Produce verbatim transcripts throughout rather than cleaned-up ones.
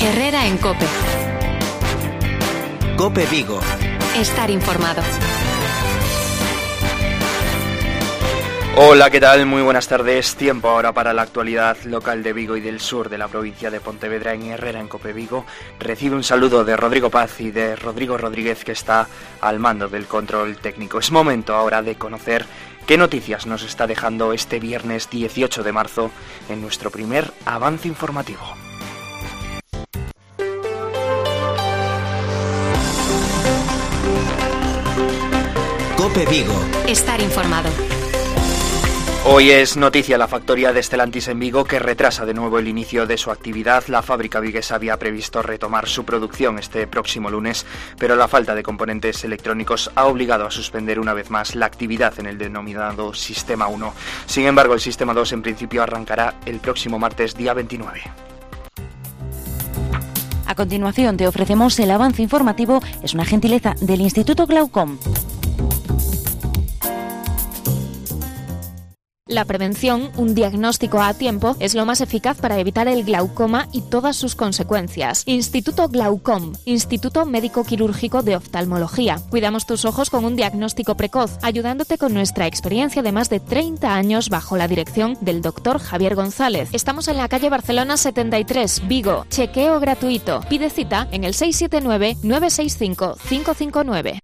Herrera en COPE. COPE Vigo. Estar informado. Hola, ¿qué tal? Muy buenas tardes. Tiempo ahora para la actualidad local de Vigo y del sur de la provincia de Pontevedra en Herrera en COPE Vigo. Recibe un saludo de Rodrigo Paz y de Rodrigo Rodríguez, que está al mando del control técnico. Es momento ahora de conocer qué noticias nos está dejando este viernes dieciocho de marzo en nuestro primer avance informativo. COPE Vigo. Estar informado. Hoy es noticia la factoría de Stellantis en Vigo, que retrasa de nuevo el inicio de su actividad. La fábrica viguesa había previsto retomar su producción este próximo lunes, pero la falta de componentes electrónicos ha obligado a suspender una vez más la actividad en el denominado Sistema uno. Sin embargo, el Sistema dos en principio arrancará el próximo martes, día veintinueve. A continuación te ofrecemos el avance informativo. Es una gentileza del Instituto Glaucom. La prevención, un diagnóstico a tiempo, es lo más eficaz para evitar el glaucoma y todas sus consecuencias. Instituto Glaucom, Instituto Médico Quirúrgico de Oftalmología. Cuidamos tus ojos con un diagnóstico precoz, ayudándote con nuestra experiencia de más de treinta años bajo la dirección del doctor Javier González. Estamos en la calle Barcelona setenta y tres, Vigo. Chequeo gratuito. Pide cita en el seis siete nueve, nueve seis cinco, cinco cinco nueve.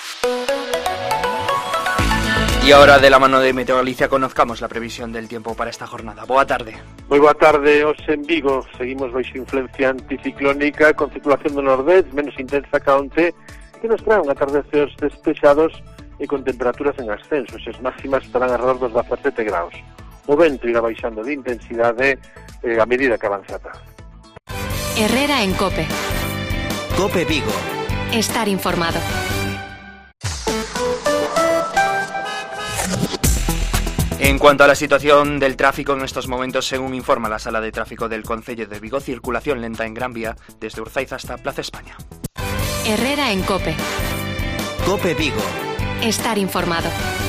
Y ahora, de la mano de Meteo Galicia, conozcamos la previsión del tiempo para esta jornada. Boa tarde. Moi boa tarde, hoxe en Vigo seguimos baixo influencia anticiclónica con circulación do nordés menos intensa que onte, que nos trae un atardeceos despexados e con temperaturas en ascenso. As máximas estarán alrededor dos dezasete graus. O vento irá baixando de intensidade eh, a medida que avanza a tarde. Herrera en COPE. COPE Vigo. Estar informado. En cuanto a la situación del tráfico en estos momentos, según informa la Sala de Tráfico del Concello de Vigo, circulación lenta en Gran Vía desde Urzaiz hasta Plaza España. Herrera en COPE. COPE Vigo. Estar informado.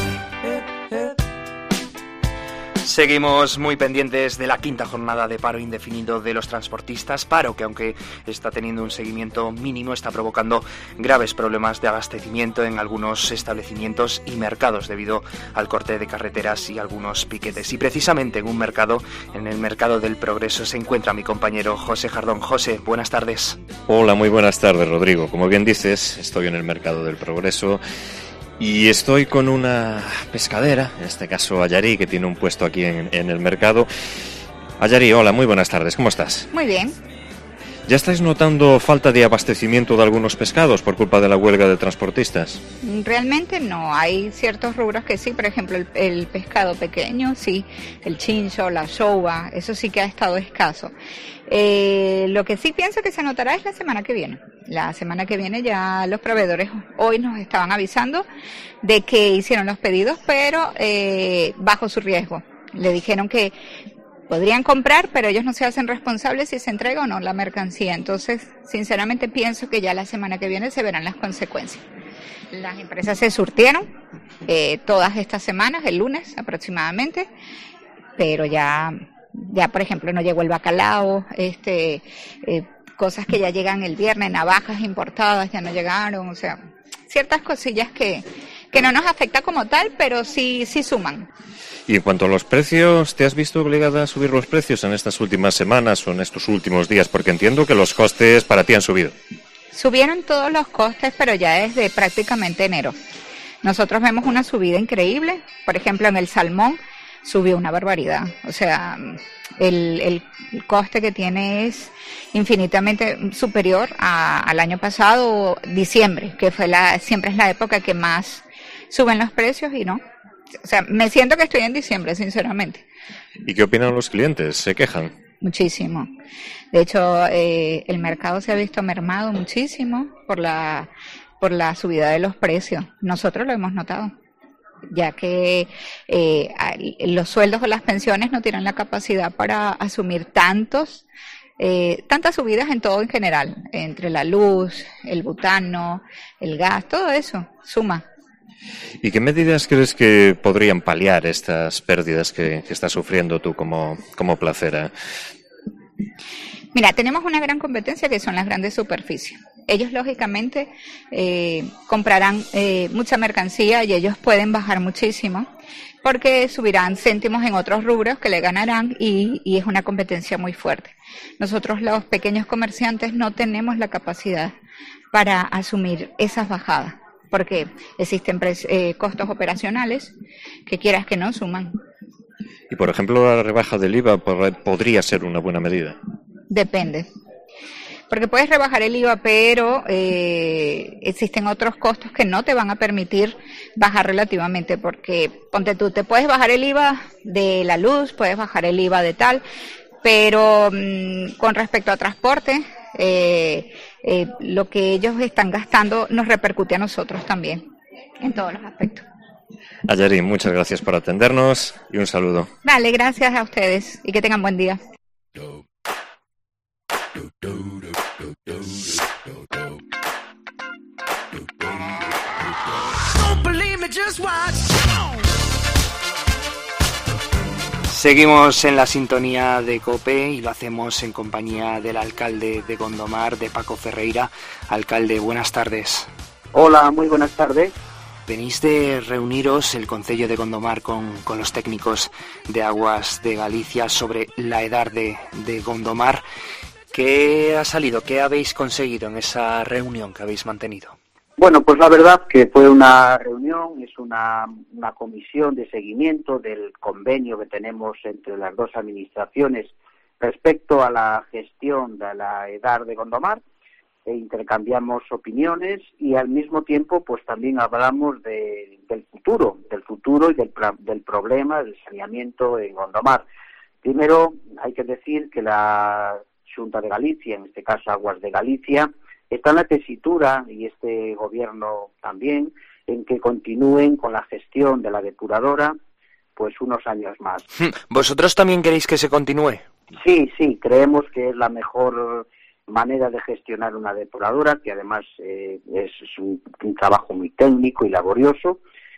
Seguimos muy pendientes de la quinta jornada de paro indefinido de los transportistas, paro que, aunque está teniendo un seguimiento mínimo, está provocando graves problemas de abastecimiento en algunos establecimientos y mercados debido al corte de carreteras y algunos piquetes. Y precisamente en un mercado, en el Mercado del Progreso, se encuentra mi compañero José Jardón. José, buenas tardes. Hola, muy buenas tardes, Rodrigo. Como bien dices, estoy en el Mercado del Progreso y estoy con una pescadera, en este caso Ayarí, que tiene un puesto aquí en, en el mercado. Ayarí, hola, muy buenas tardes, ¿cómo estás? Muy bien. ¿Ya estáis notando falta de abastecimiento de algunos pescados por culpa de la huelga de transportistas? Realmente no, hay ciertos rubros que sí, por ejemplo el, el pescado pequeño, sí, el chincho, la shouba, eso sí que ha estado escaso. Eh, lo que sí pienso que se notará es la semana que viene. La semana que viene ya los proveedores hoy nos estaban avisando de que hicieron los pedidos, pero eh, bajo su riesgo. Le dijeron que podrían comprar, pero ellos no se hacen responsables si se entrega o no la mercancía. Entonces, sinceramente pienso que ya la semana que viene se verán las consecuencias. Las empresas se surtieron eh, todas estas semanas, el lunes aproximadamente, pero ya, ya por ejemplo, no llegó el bacalao, este, eh, cosas que ya llegan el viernes, navajas importadas ya no llegaron, o sea, ciertas cosillas que, que no nos afecta como tal, pero sí, sí suman. Y en cuanto a los precios, ¿te has visto obligada a subir los precios en estas últimas semanas o en estos últimos días? Porque entiendo que los costes para ti han subido. Subieron todos los costes, pero ya desde prácticamente enero. Nosotros vemos una subida increíble. Por ejemplo, en el salmón subió una barbaridad. O sea, el, el, el coste que tiene es infinitamente superior a, al año pasado, diciembre, que fue la siempre es la época que más suben los precios y no. O sea, me siento que estoy en diciembre, sinceramente. ¿Y qué opinan los clientes? ¿Se quejan? Muchísimo. De hecho, eh, el mercado se ha visto mermado muchísimo por la por la subida de los precios. Nosotros lo hemos notado, ya que eh, los sueldos o las pensiones no tienen la capacidad para asumir tantos eh, tantas subidas en todo en general, entre la luz, el butano, el gas, todo eso suma. ¿Y qué medidas crees que podrían paliar estas pérdidas que, que estás sufriendo tú como, como placera? Mira, tenemos una gran competencia que son las grandes superficies. Ellos, lógicamente, eh, comprarán eh, mucha mercancía y ellos pueden bajar muchísimo porque subirán céntimos en otros rubros que le ganarán y, y es una competencia muy fuerte. Nosotros, los pequeños comerciantes, no tenemos la capacidad para asumir esas bajadas porque existen pres- eh, costos operacionales que quieras que no suman. Y, por ejemplo, la rebaja del I V A podría ser una buena medida. Depende. Porque puedes rebajar el I V A, pero eh, existen otros costos que no te van a permitir bajar relativamente, porque ponte tú, te puedes bajar el I V A de la luz, puedes bajar el I V A de tal, pero mmm, con respecto a transporte, eh, eh, lo que ellos están gastando nos repercute a nosotros también, en todos los aspectos. Ayari, muchas gracias por atendernos y un saludo. Vale, gracias a ustedes y que tengan buen día. Seguimos en la sintonía de COPE y lo hacemos en compañía del alcalde de Gondomar, de Paco Ferreira. Alcalde, buenas tardes. Hola, muy buenas tardes. Venís de reuniros el Concello de Gondomar con, con los técnicos de Aguas de Galicia sobre la edar de, de Gondomar. ¿Qué ha salido? ¿Qué habéis conseguido en esa reunión que habéis mantenido? Bueno, pues la verdad que fue una reunión, es una, una comisión de seguimiento del convenio que tenemos entre las dos administraciones respecto a la gestión de la edar de Gondomar. E intercambiamos opiniones y al mismo tiempo pues también hablamos de, del futuro, del futuro y del, del problema del saneamiento en Gondomar. Primero hay que decir que la Xunta de Galicia, en este caso Aguas de Galicia, está en la tesitura, y este gobierno también, en que continúen con la gestión de la depuradora pues unos años más. ¿Vosotros también queréis que se continúe? Sí, sí, creemos que es la mejor manera de gestionar una depuradora, que además eh, es un, un trabajo muy técnico y laborioso,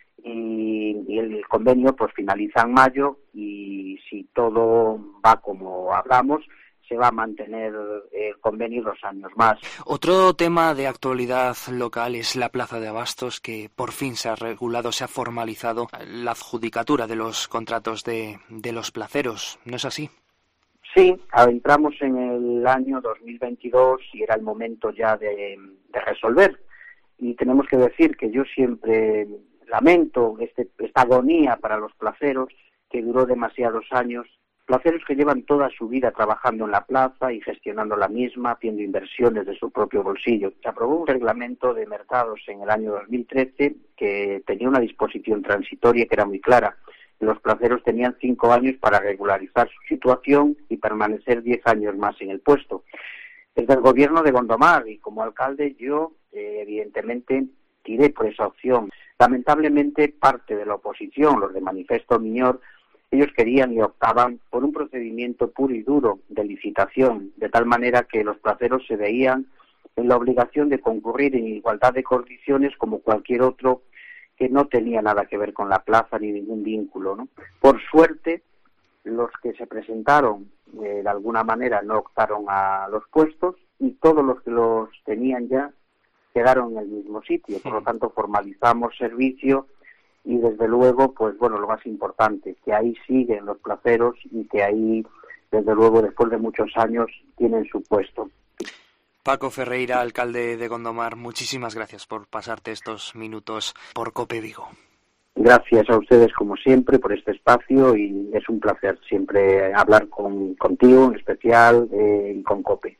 y, y el convenio pues finaliza en mayo, y si todo va como hablamos, se va a mantener el convenio dos años más. Otro tema de actualidad local es la plaza de abastos, que por fin se ha regulado, se ha formalizado la adjudicatura de los contratos de, de los placeros, ¿no es así? Sí, entramos en el año dos mil veintidós y era el momento ya de, de resolver. Y tenemos que decir que yo siempre lamento este, esta agonía para los placeros, que duró demasiados años. Placeros que llevan toda su vida trabajando en la plaza y gestionando la misma, haciendo inversiones de su propio bolsillo. Se aprobó un reglamento de mercados en el año dos mil trece que tenía una disposición transitoria que era muy clara. Los placeros tenían cinco años para regularizar su situación y permanecer diez años más en el puesto. Desde el gobierno de Gondomar y como alcalde yo, eh, evidentemente, tiré por esa opción. Lamentablemente, parte de la oposición, los de Manifesto Miñor, ellos querían y optaban por un procedimiento puro y duro de licitación, de tal manera que los placeros se veían en la obligación de concurrir en igualdad de condiciones como cualquier otro que no tenía nada que ver con la plaza ni ningún vínculo, ¿no? Por suerte, los que se presentaron eh, de alguna manera no optaron a los puestos y todos los que los tenían ya quedaron en el mismo sitio. Por lo tanto, formalizamos servicio y desde luego, pues bueno, lo más importante, que ahí siguen los placeros y que ahí, desde luego, después de muchos años, tienen su puesto. Paco Ferreira, alcalde de Gondomar, muchísimas gracias por pasarte estos minutos por COPE Vigo. Gracias a ustedes, como siempre, por este espacio y es un placer siempre hablar con, contigo, en especial, eh, y con COPE.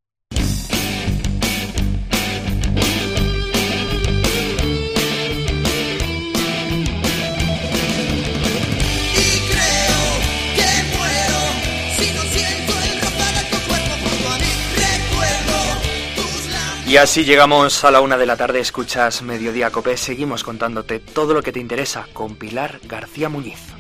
Y así llegamos a la una de la tarde, escuchas Mediodía COPE, seguimos contándote todo lo que te interesa con Pilar García Muñiz.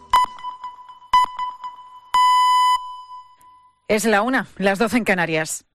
Es la una, las doce en Canarias.